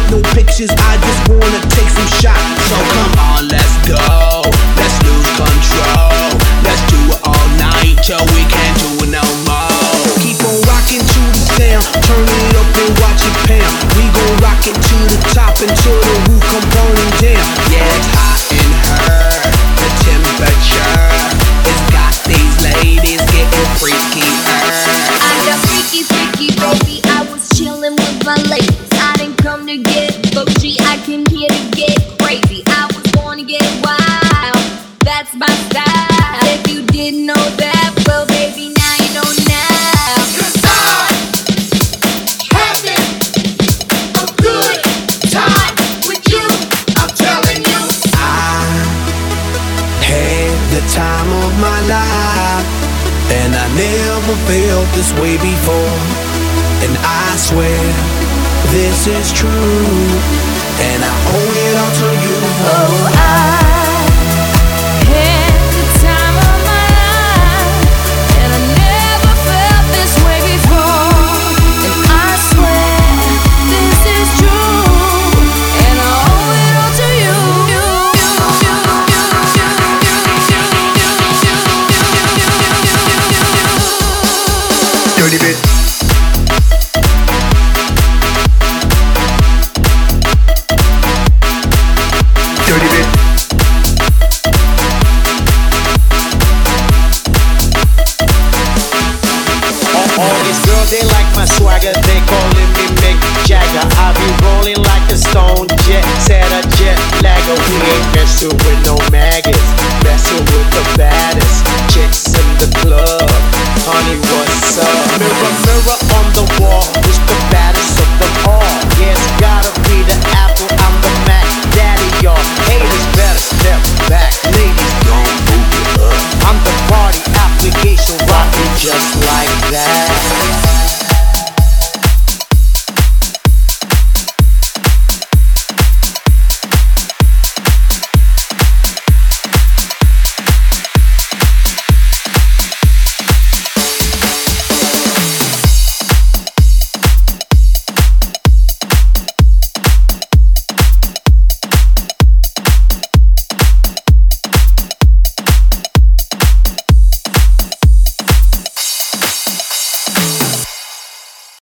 no pictures, I just wanna take some shots. So come on, let's go, let's lose control. Let's do it all night till we can't do it no more. Keep on rocking to the sound, turn it up and watch it pound. We gon' rock it to the top until the roof come burning down. Yeah, it's hot in her, the temperature. It's got these ladies getting freaky. I got freaky, freaky, baby. I was chillin' with my ladies. I didn't come to get bougie, I came here to get crazy. I was born to get wild, that's my style. If you didn't know that, well, baby, now you know now. 'Cause I'm having a good time with you, I'm telling you. I had the time of my life, and I never felt this way before. And I swear this is true, and I owe it all to you. Oh, I had the time of my life, and I never felt this way before. And I swear this is true, and I owe it all to you. Dirty bit. Dirty bit. All these girls, they like my swagger, they calling me Mick Jagger. I be rolling like a stone jet, set a jet lagger. We ain't messing with no maggots, messing with the baddest chicks in the club. Honey, what's up?